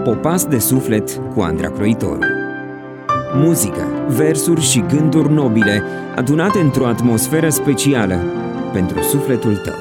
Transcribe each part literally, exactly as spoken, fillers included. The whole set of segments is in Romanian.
Popas de suflet cu Andra Croitoru. Muzică, versuri și gânduri nobile adunate într-o atmosferă specială pentru sufletul tău.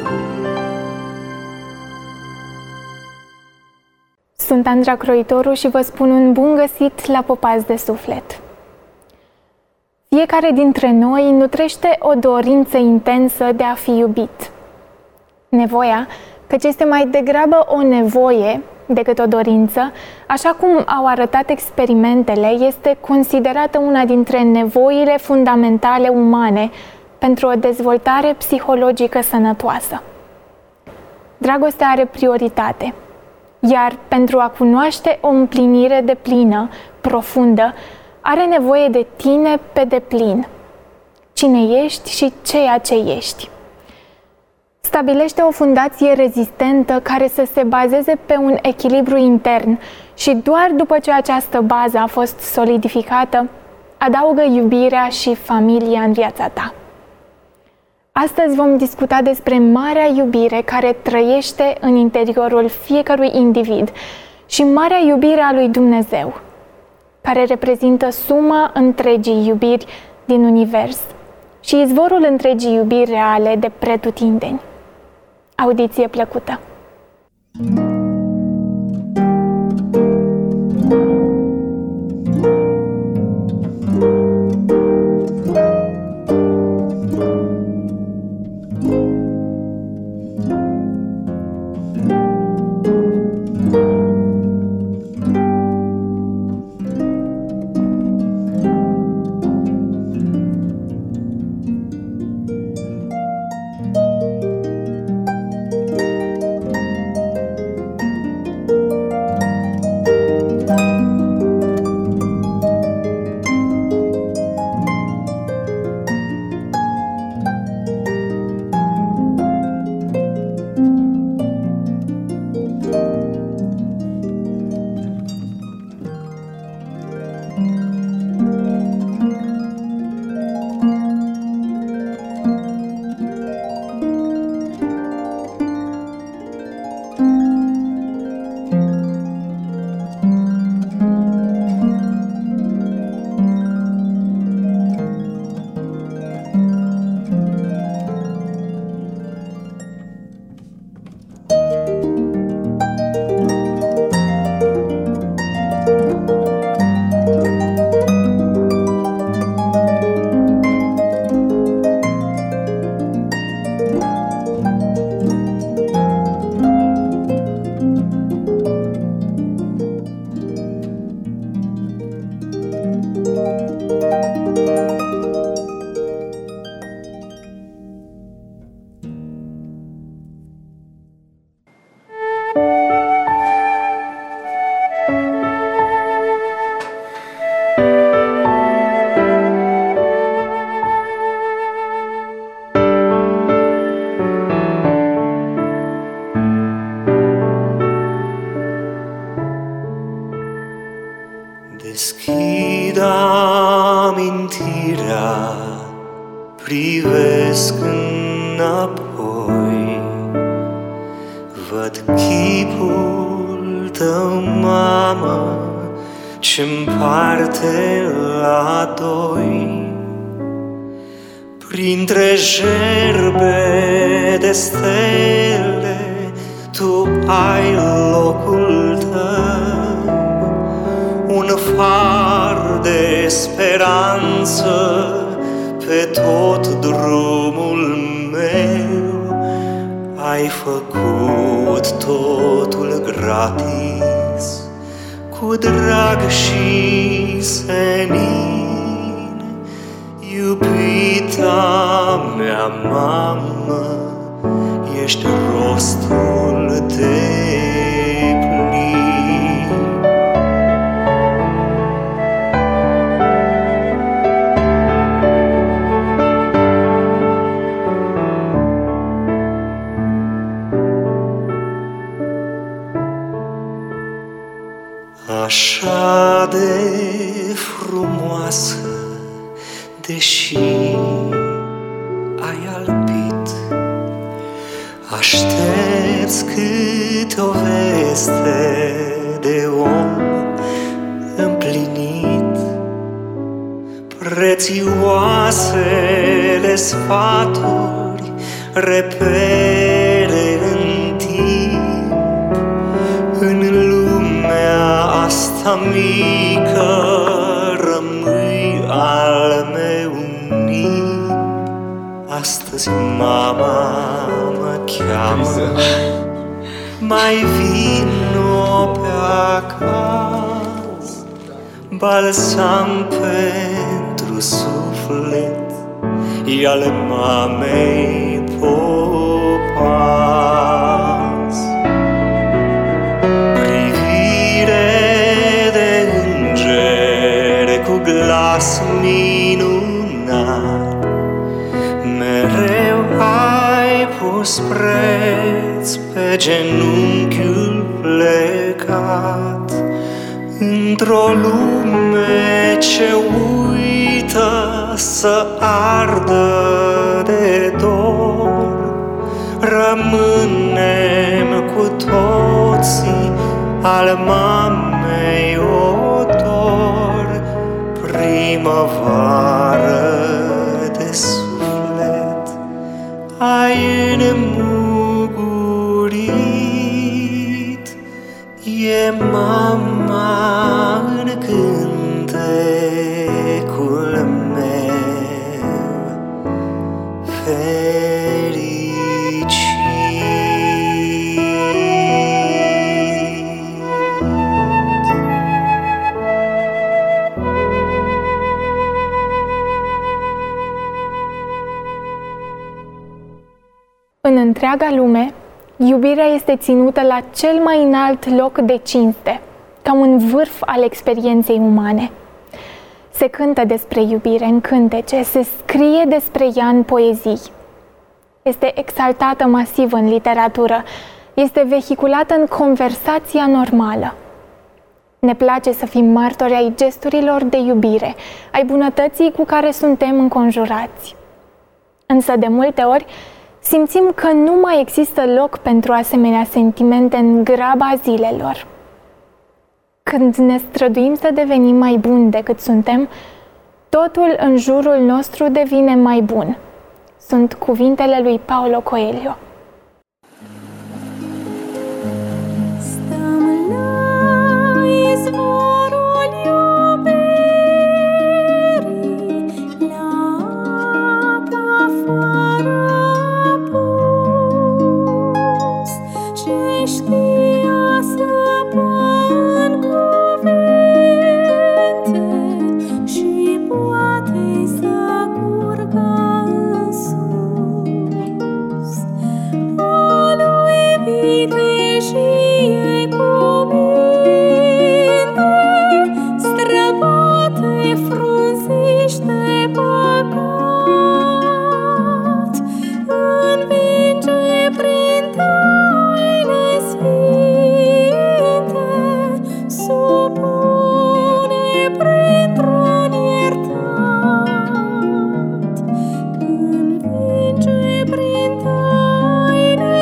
Sunt Andra Croitoru și vă spun un bun găsit la Popas de suflet. Fiecare dintre noi nutrește o dorință intensă de a fi iubit. Nevoia, căci este mai degrabă o nevoie decât o dorință, așa cum au arătat experimentele, este considerată una dintre nevoile fundamentale umane pentru o dezvoltare psihologică sănătoasă. Dragostea are prioritate, iar pentru a cunoaște o împlinire deplină, profundă, are nevoie de tine pe deplin. Cine ești și ceea ce ești. Stabilește o fundație rezistentă care să se bazeze pe un echilibru intern și doar după ce această bază a fost solidificată, adaugă iubirea și familia în viața ta. Astăzi vom discuta despre marea iubire care trăiește în interiorul fiecărui individ și marea iubire a lui Dumnezeu, care reprezintă suma întregii iubiri din univers și izvorul întregii iubiri reale de pretutindeni. Audiție plăcută! Deschid amintirea, privesc înapoi, văd chipul tău, mamă, ce-mparte la doi. Printre gerbe de stele, tu ai locul tău, un far de speranță pe tot drumul meu. Ai făcut totul gratis, cu drag și senin. Iubita mea mamă, ești rostul de așa de frumoasă, deși ai albit. Aștepți câte o veste de om prețioasele sfaturi, repere în timp, în lumea asta mică rămâi al meu nim. Astăzi mama mă cheamă, mai vino pe acasă, balsam pentru suflet, e ale mamei popas. Privire de îngere cu glas minunat, mereu ai pus preț pe genunchiul plecat, într-o lume ce uită să ardă de dor. Rămânem cu toții al mamei odor, primăvară de suflet ai înmugurit. E mama în cântecul meu fericit. În întreaga lume, iubirea este ținută la cel mai înalt loc de cinste, ca un vârf al experienței umane. Se cântă despre iubire în cântece, se scrie despre ea în poezii. Este exaltată masiv în literatură, este vehiculată în conversația normală. Ne place să fim martori ai gesturilor de iubire, ai bunătății cu care suntem înconjurați. Însă, de multe ori, simțim că nu mai există loc pentru asemenea sentimente în graba zilelor. Când ne străduim să devenim mai buni decât suntem, totul în jurul nostru devine mai bun. Sunt cuvintele lui Paulo Coelho. Stăm la izvorul iubirii, la apa fără apus, ce știa să în cuvinte și poate să curgă în sus. O lui vicleșie cu minte, străbate frunziște păcat, învinge prin taine sfinte, supune printr-un iertat, învinge prin taine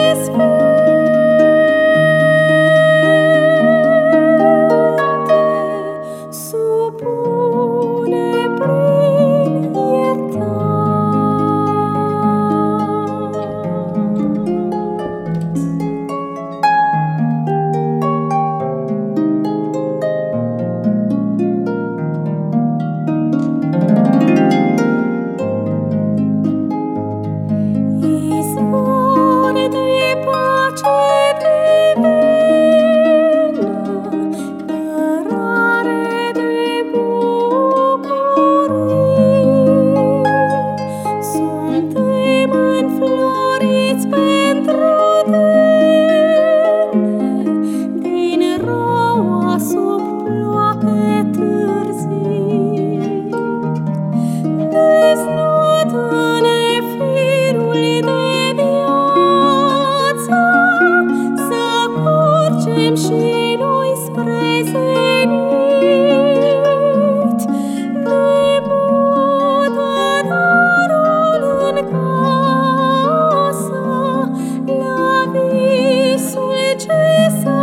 sfinte, supune prin iertat. Izvor de pace divină, cărare de bucurii, suntem înfloriți pentru tine, din roa sub ploape târzii. Deznotă-ne firul de viață, să curgem și noi spre zenit. Ne mută darul în casă, la visul ce s-a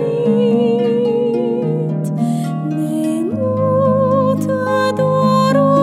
împlinit. Ne mută dorul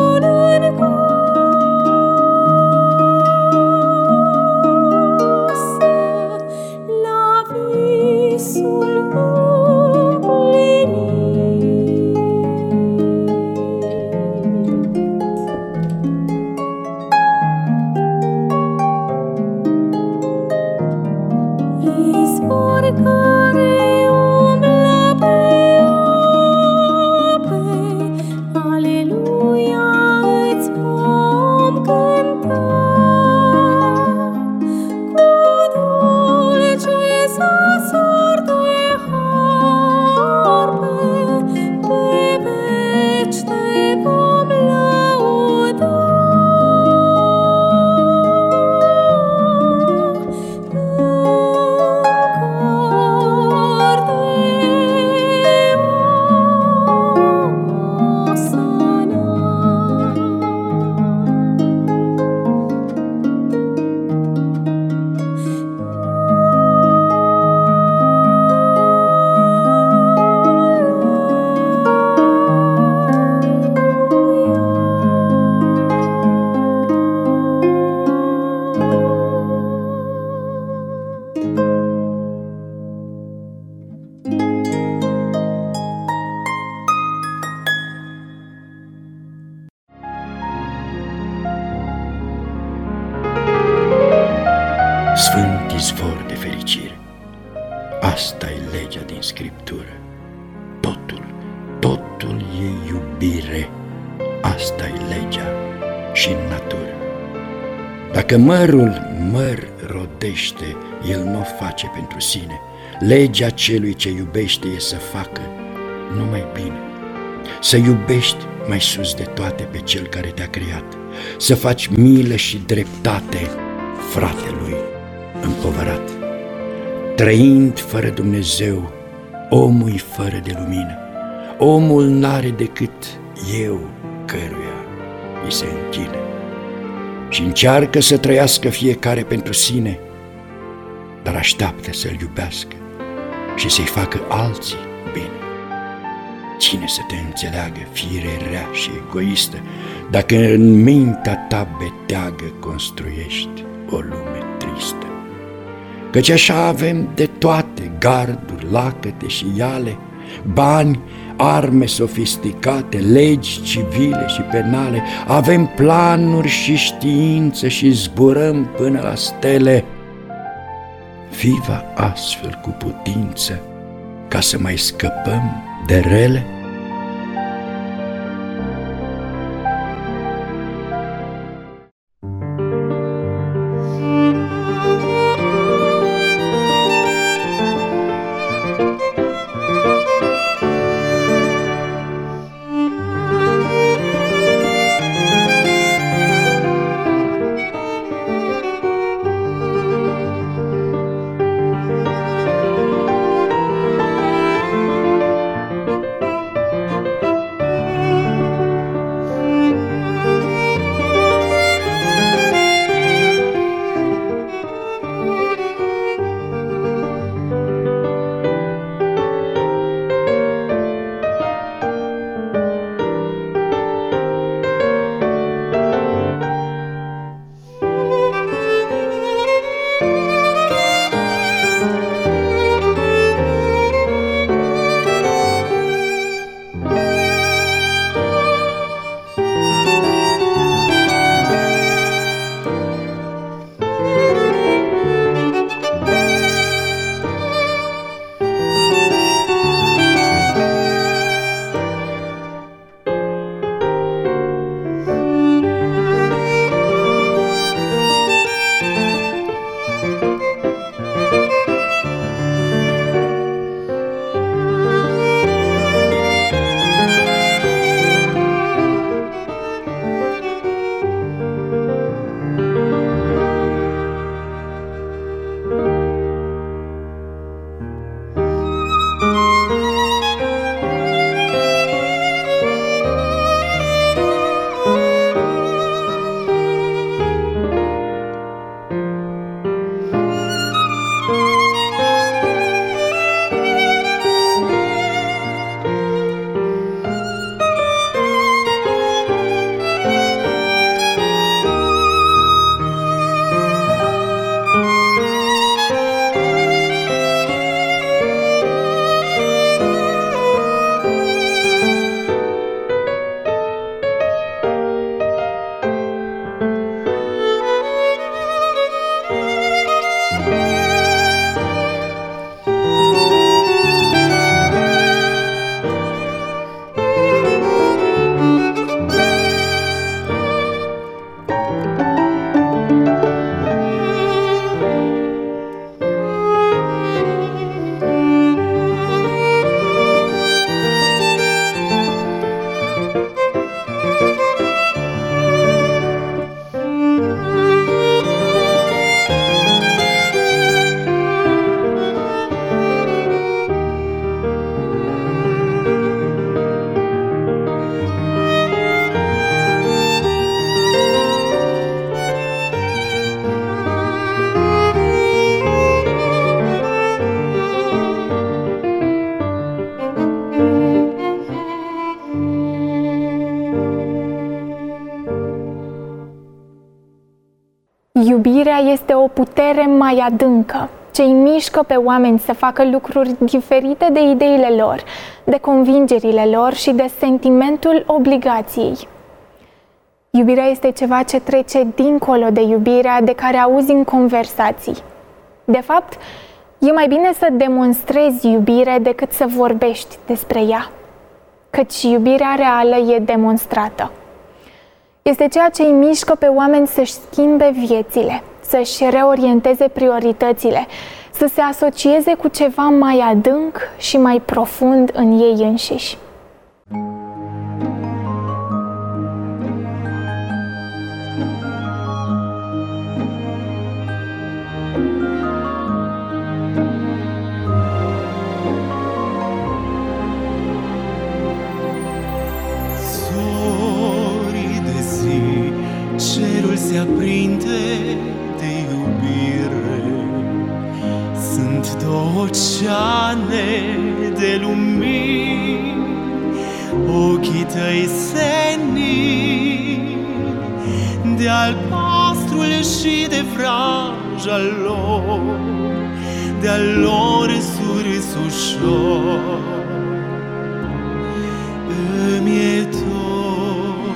totul. Totul e iubire. Asta-i legea și în natură. Dacă mărul măr rodește, el nu o face pentru sine. Legea celui ce iubește e să facă numai bine. Să iubești mai sus de toate pe cel care te-a creat. Să faci milă și dreptate fratelui împovărat. Trăind fără Dumnezeu, omul fără de lumină. Omul n-are decât eu căruia îi se închine. Și încearcă să trăiască fiecare pentru sine, dar așteaptă să-l iubească și să-i facă alții bine. Cine să te înțeleagă, fire rea și egoistă, dacă în mintea ta beteagă construiești o lume tristă? Căci așa avem de toate, garduri, lacăte și iale, bani, arme sofisticate, legi civile și penale, avem planuri și știință și zburăm până la stele. Viva astfel cu putință ca să mai scăpăm de rele? Iubirea este o putere mai adâncă, ce îi mișcă pe oameni să facă lucruri diferite de ideile lor, de convingerile lor și de sentimentul obligației. Iubirea este ceva ce trece dincolo de iubirea de care auzi în conversații. De fapt, E mai bine să demonstrezi iubire decât să vorbești despre ea, căci iubirea reală e demonstrată. Este ceea ce îi mișcă pe oameni să-și schimbe viețile, să-și reorienteze prioritățile, să se asocieze cu ceva mai adânc și mai profund în ei înșiși. Zorii de zi, cerul se aprinde de iubire. Sunt două oceane de lumini, ochii tăi senin, de albastrul și de vraja lor, de-al lor surs ușor. Îmi-e dor,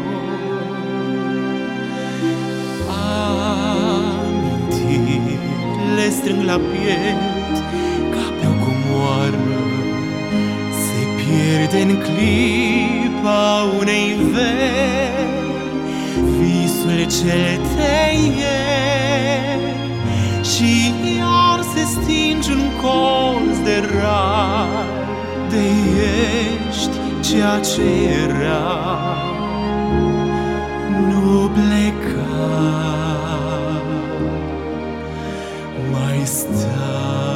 amintiri le strâng la piept ca pe o comoară, se pierde în clipa unei veri visul ce te ieri și iar se stinge un colț de rar, de ești ceea ce era. Nu pleca, mai sta.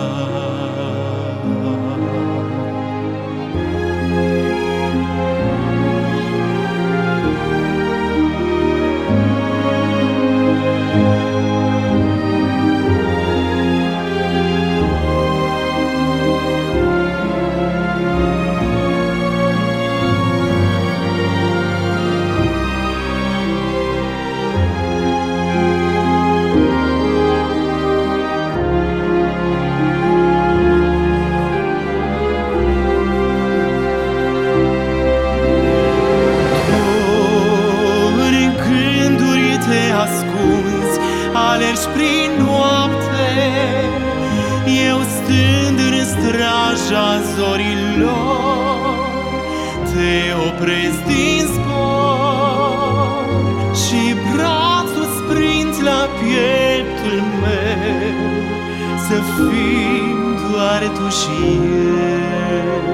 Alergi prin noapte, eu stând în straja zorilor, te opresc din zbor și brațul sprint la pieptul meu, să fim doar tu și eu,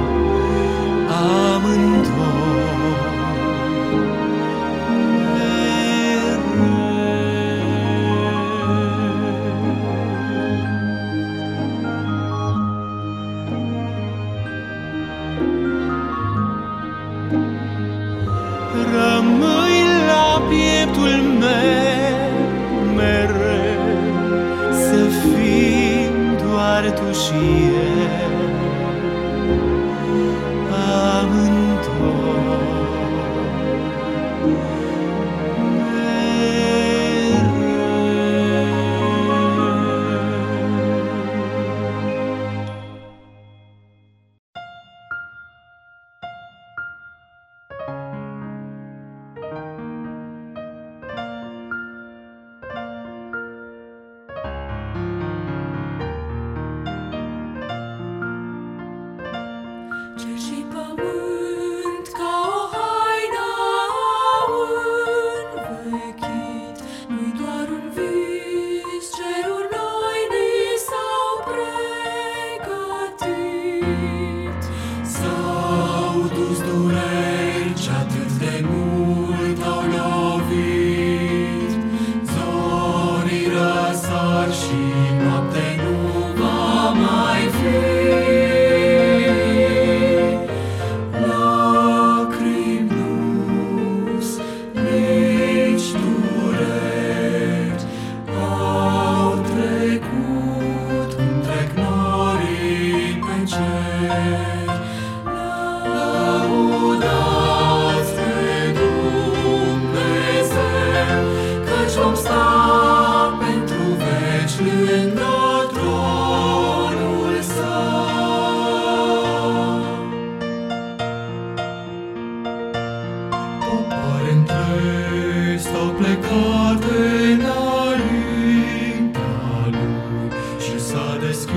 amândoi. Rămâi la pieptul meu mereu, să fim doar tu și eu, amândoi. Cer și pământ ca o haină au învechit, nu-i doar un vis, cerul noi ni s-au pregătit. S-au dus dureri ce atât de mult au lovit, zorii răsar și noapte nu va mai fi. Vom sta pentru veci lângă tronul său. Popoare întregi s-au plecat înaintea lui și s-a deschis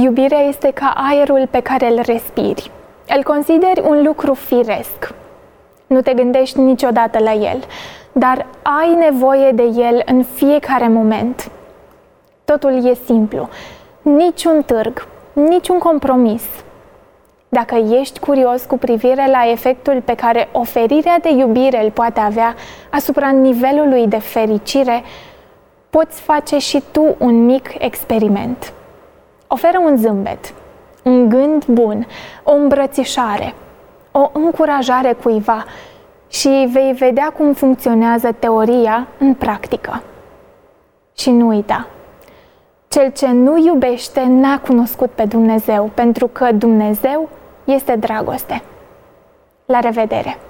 Iubirea este ca aerul pe care îl respiri. Îl consideri un lucru firesc. Nu te gândești niciodată la el, dar ai nevoie de el în fiecare moment. Totul e simplu. Niciun târg, niciun compromis. Dacă ești curios cu privire la efectul pe care oferirea de iubire îl poate avea asupra nivelului de fericire, poți face și tu un mic experiment. Oferă un zâmbet, un gând bun, o îmbrățișare, o încurajare cuiva și vei vedea cum funcționează teoria în practică. Și nu uita, cel ce nu iubește n-a cunoscut pe Dumnezeu, pentru că Dumnezeu este dragoste. La revedere!